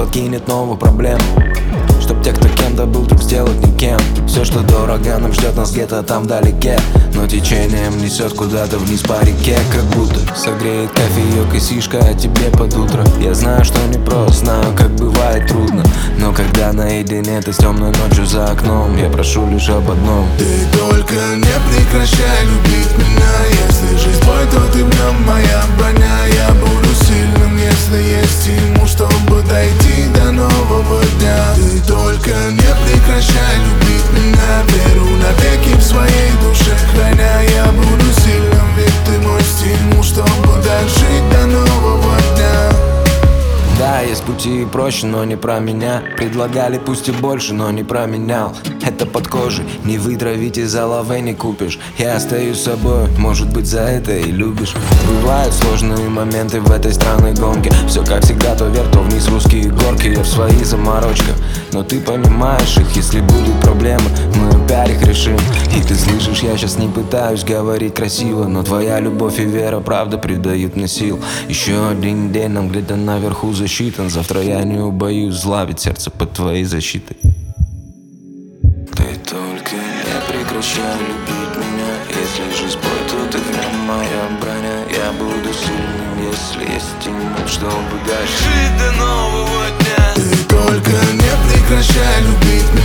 подкинет новую проблему, чтоб те, кто кем-то был, вдруг сделать никем. Все, что дорого, нам ждет нас где-то там вдалеке, но течением несет куда-то вниз по реке. Как будто согреет кофеек и сишка о тебе под утро. Я знаю, что непросто, знаю, как бывает трудно, но когда наедине ты с темной ночью за окном, я прошу лишь об одном: ты только не прекращай любить меня. Если жизнь бой, то ты в нем моя броня. Я буду сильным, если есть ему, чтобы дойти до нового дня. Ты только не прекращай любить меня. Веру навеки в своей душе храня. Я буду сильным, ведь ты мой стимул, чтобы дожить до нового дня. Да, есть пути и проще, но не про меня. Предлагали пусть и больше, но не променял. Это под кожей, не вытравить из головы не купишь. Я остаюсь собой, может быть за это и любишь. Бывают сложные моменты в этой странной гонке. Все как всегда, то вверх, то вниз русские горки. Я в своих заморочках, но ты понимаешь их. Если будут проблемы, мы опять их решим. И ты слышишь, я сейчас не пытаюсь говорить красиво, но твоя любовь и вера правда придают мне сил. Еще один день нам где-то наверху засчитан. Завтра я не убоюсь зла, ведь сердце под твоей защитой. Ты только не прекращай любить меня. Если жизнь бой, то ты в нем моя броня. Я буду сильным, если есть стимул, чтобы дожить до нового дня. Ты только не прекращай любить меня.